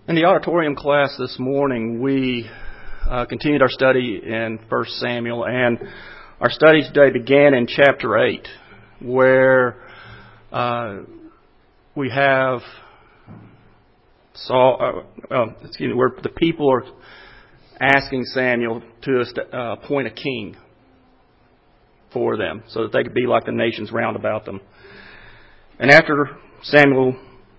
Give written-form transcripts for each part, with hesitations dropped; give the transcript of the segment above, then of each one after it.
In the auditorium class this morning, we continued our study in 1 Samuel, and our study today began in chapter 8, where we have where the people are asking Samuel to appoint a king for them, so that they could be like the nations round about them. And after Samuel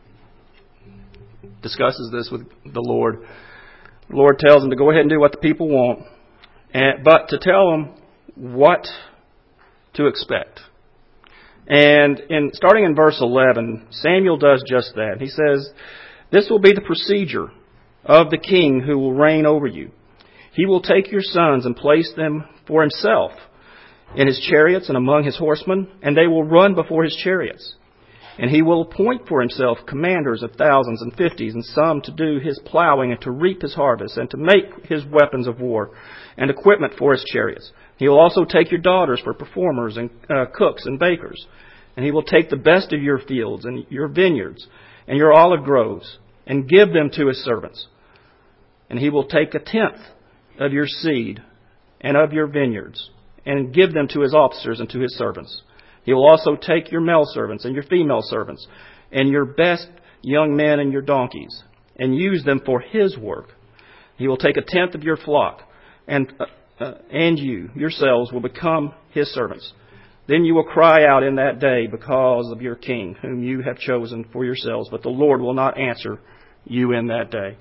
discusses this with the Lord tells him to go ahead and do what the people want, but to tell them what to expect. And starting in verse 11, Samuel does just that. He says, "This will be the procedure of the king who will reign over you. He will take your sons and place them for himself in his chariots and among his horsemen, and they will run before his chariots. And he will appoint for himself commanders of thousands and fifties, and some to do his plowing and to reap his harvest, and to make his weapons of war and equipment for his chariots. He will also take your daughters for performers and cooks and bakers. And he will take the best of your fields and your vineyards and your olive groves and give them to his servants. And he will take 1/10 of your seed and of your vineyards and give them to his officers and to his servants. He will also take your male servants and your female servants and your best young men and your donkeys and use them for his work. He will take 1/10 of your flock, and you yourselves will become his servants. Then you will cry out in that day because of your king, whom you have chosen for yourselves, but the Lord will not answer you in that day."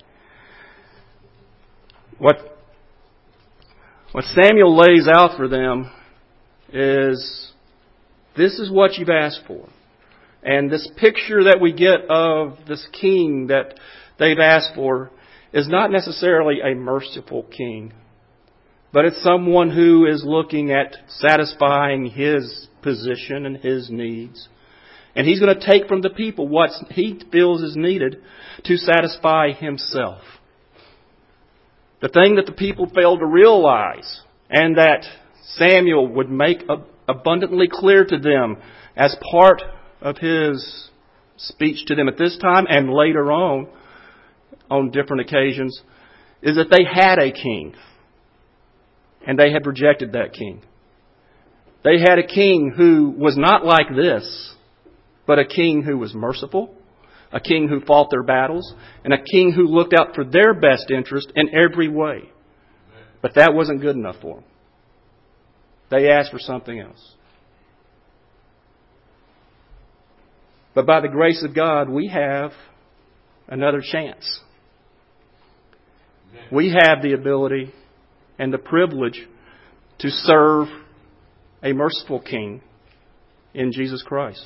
What Samuel lays out for them is, this is what you've asked for. And this picture that we get of this king that they've asked for is not necessarily a merciful king, but it's someone who is looking at satisfying his position and his needs. And he's going to take from the people what he feels is needed to satisfy himself. The thing that the people failed to realize, and that Samuel would make abundantly clear to them as part of his speech to them at this time and later on different occasions, is that they had a king. And they had rejected that king. They had a king who was not like this, but a king who was merciful, a king who fought their battles, and a king who looked out for their best interest in every way. But that wasn't good enough for them. They asked for something else. But by the grace of God, we have another chance. We have the ability and the privilege to serve a merciful King in Jesus Christ.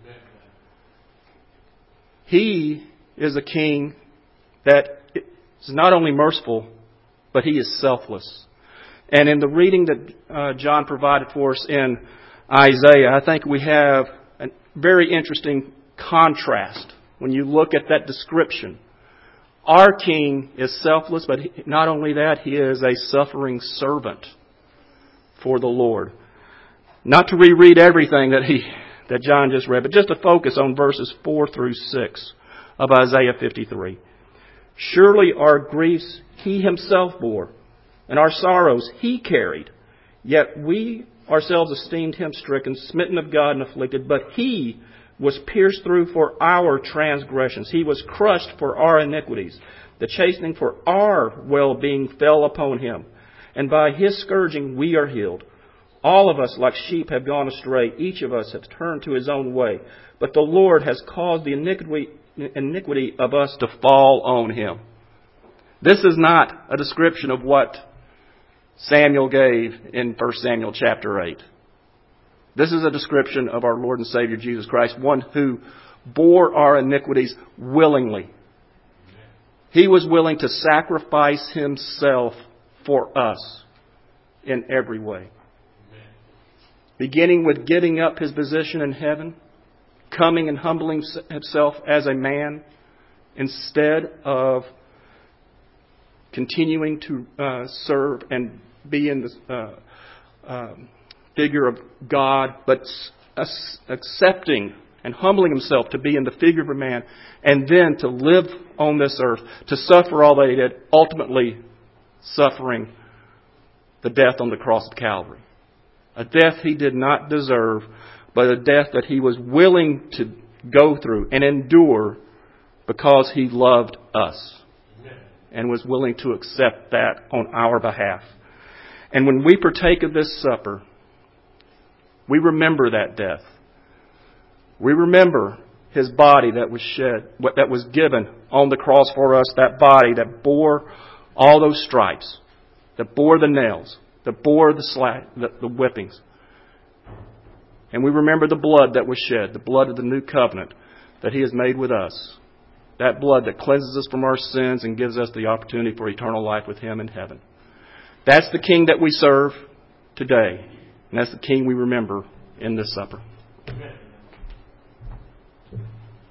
He is a King that is not only merciful, but He is selfless. And in the reading that John provided for us in Isaiah, I think we have a very interesting contrast when you look at that description. Our King is selfless, but not only that, He is a suffering servant for the Lord. Not to reread everything that John just read, but just to focus on verses 4 through 6 of Isaiah 53. "Surely our griefs He Himself bore, and our sorrows He carried. Yet we ourselves esteemed Him stricken, smitten of God, and afflicted. But He was pierced through for our transgressions. He was crushed for our iniquities. The chastening for our well-being fell upon Him. And by His scourging we are healed. All of us like sheep have gone astray. Each of us has turned to his own way. But the Lord has caused the iniquity of us to fall on Him." This is not a description of what Samuel gave in 1 Samuel chapter 8. This is a description of our Lord and Savior Jesus Christ, one who bore our iniquities willingly. He was willing to sacrifice Himself for us in every way. Beginning with giving up His position in heaven, coming and humbling Himself as a man, instead of continuing to serve and be in the figure of God, but accepting and humbling himself to be in the figure of a man, and then to live on this earth, to suffer all that he did, ultimately suffering the death on the cross of Calvary. A death he did not deserve, but a death that he was willing to go through and endure because he loved us and was willing to accept that on our behalf. And when we partake of this supper, we remember that death. We remember his body that was shed, that was given on the cross for us, that body that bore all those stripes, that bore the nails, that bore the whippings. And we remember the blood that was shed, the blood of the new covenant that he has made with us. That blood that cleanses us from our sins and gives us the opportunity for eternal life with him in heaven. That's the King that we serve today. And that's the King we remember in this supper. Amen.